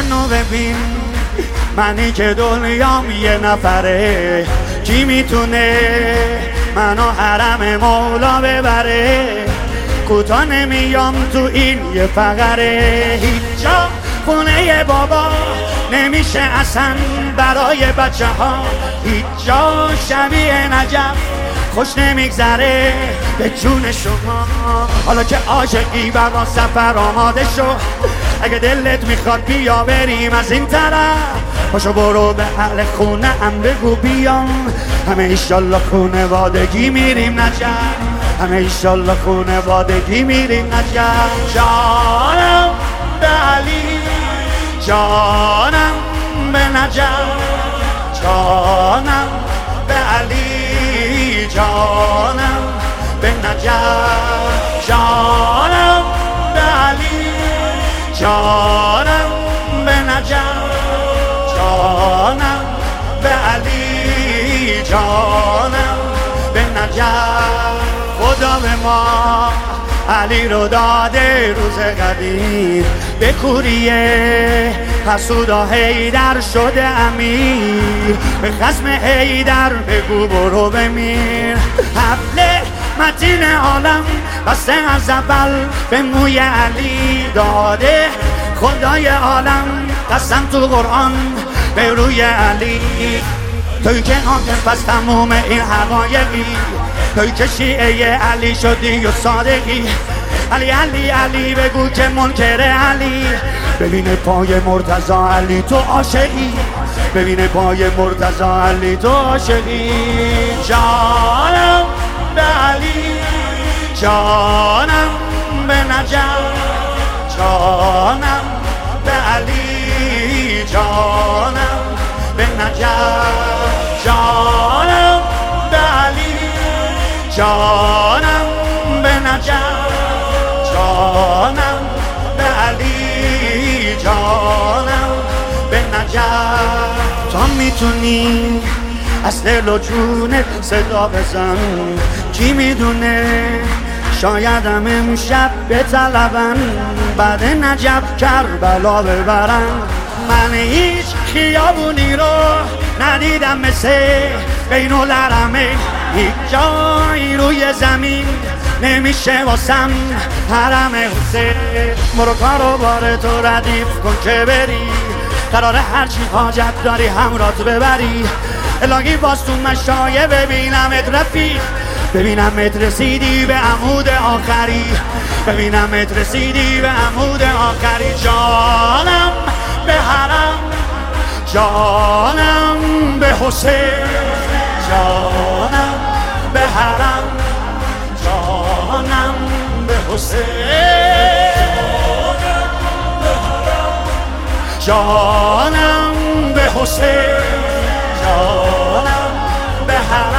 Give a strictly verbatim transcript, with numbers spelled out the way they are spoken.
منو ببین، منی که دنیام یه نفره، کی میتونه منو حرم مولا ببره؟ کوتا نمیام تو این یه فقره، هیچ جا خونه بابا نمیشه اصلا برای بچه ها، هیچ جا شبیه نجف خوش نمیگذره به جون شما. حالا که عاشقی برا سفر آماده شو، اگه دلت میخواد بیا بریم از این طرف، پاشو برو به اهل خونه ام بگو بیام، همه ایشالله خونه وادگی میریم نجف، همه ایشالله خونه وادگی میریم نجف. جانم به علی، جانم به نجف، جانم به علی، جانم به نجف، جانم به علی، جانم به نجف، جانم به علی، جانم به نجف. خدا به ما علی رو داده روز قدیم، به کوریه حسودا حیدر شده امیر، به خصم حیدر بگو برو بمیر. حبل متین عالم بسته از اول به موی علی داده خدای عالم، قسم تو قرآن به روی علی. توی که حاکم پس تموم این حقایقی، توی که شیعه علی شدی و صادقی، علی علی علی بگو که منکر علی، ببینه پای مرتضی علی تو عاشقی، ببینه پای مرتضی علی تو عاشقی. جانم به علی، جانم به نجف، جانم به علی، جانم به نجف، جانم به علی، جانم به نجف، جانم به علی، جانم به نجف. تو میتونی از دل و جونت صدا بزن، کی میدونه شایدم امشب به طلبن، بعد نجف کربلا ببرن. من هیچ خیابونی رو ندیدم مثل بین الحرمین، هیچ جایی روی زمین نمیشه واسم حرم حسین. برو کارو بار تو ردیف کن که بری، قراره هرچی حاجت داری همرات ببری. الهی باز تو مشایه ببینمت رفیق، ببینمت رسیدی به عمود آخری، ببینمت رسیدی به عمود آخری. جانم به حرم، جانم به حسین، جانم به حرم، جانم به حسین، جانم به حسین، جانم به حرم.